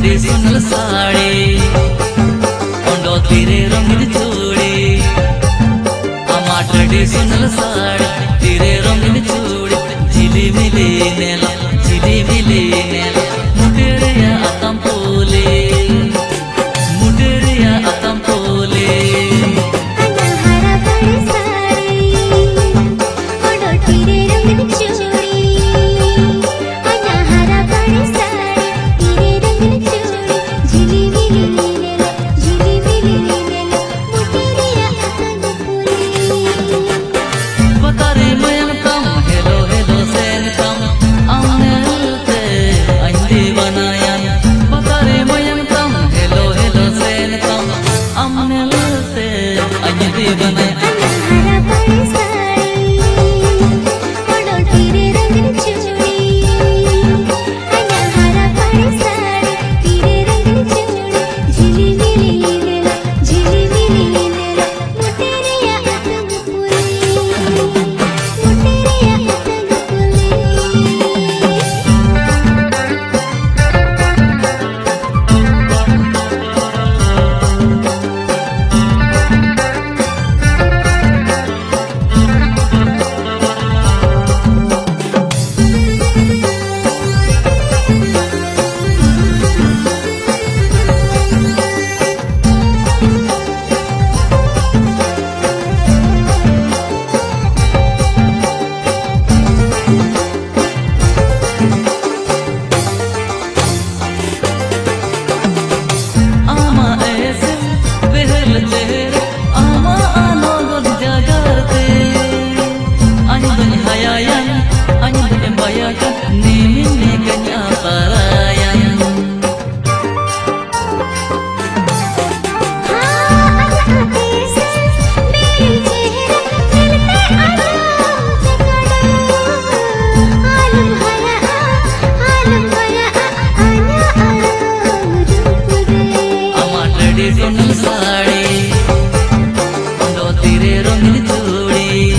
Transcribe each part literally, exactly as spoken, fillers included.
traditional sari Ondo तेरे रंगीन चूड़ी आमा ट्रेडिशनल साड़ी तेरे रंगीन चूड़ी झिली मिली नेला झिली मिली नेला मुटेरिया आतम पोले मुटेरिया आतम पोले ट्रेडिशनल साड़ी ओंडो तेरे रंगीन चूड़ी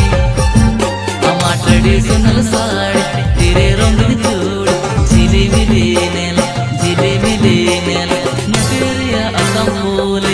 आमा ट्रेडिशनल साड़ी तेरे रंगीन चूड़ी झिली मिली नेला झिली मिली नेला मुटेरिया आतम पोले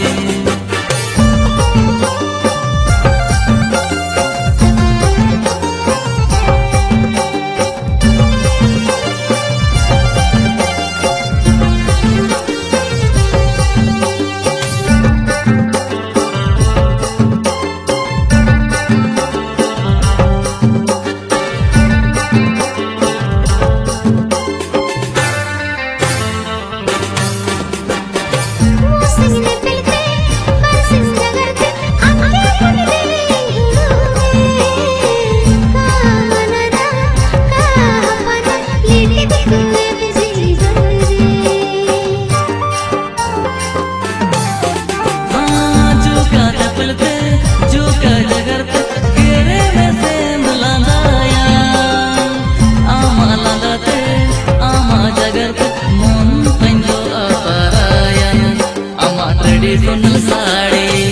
ट्रेडिशनल साड़ी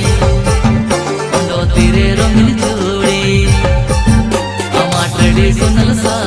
ओंडो तेरे रंगीन चूड़ी आमा ट्रेडिशनल साड़ी